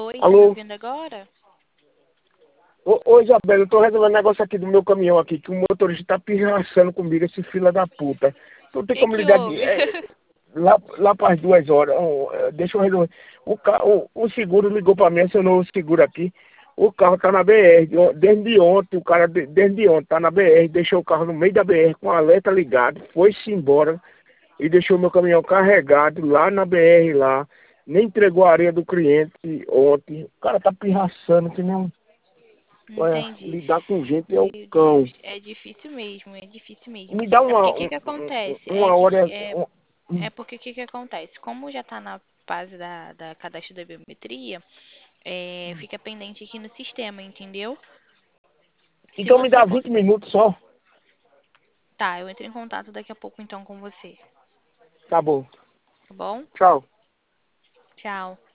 Oi, tá me Alô? ouvindo agora? Ô, Isabela, eu tô resolvendo um negócio aqui do meu caminhão aqui, que o motorista tá pirraçando comigo, esse fila da puta. Tu tem como Que ligar houve? lá para as 2 horas? Deixa eu resolver. O seguro ligou para mim, acionou o seguro aqui. O carro tá na BR, desde ontem, o cara desde ontem tá na BR, deixou o carro no meio da BR com o alerta ligado, foi-se embora e deixou meu caminhão carregado lá na BR lá. Nem entregou a areia do cliente ontem. O cara tá pirraçando que não. Olha, Entendi. lidar com gente é o Meu cão. Deus, é difícil mesmo, é difícil mesmo. Me dá É porque o que que acontece? uma hora. É porque o que que acontece? Como já está na fase da cadastro da biometria, fica pendente aqui no sistema, entendeu? Se Então me você... dá 20 minutos só. Tá, eu entro em contato daqui a pouco então com você, Tá bom. tá bom? Tchau. Tchau.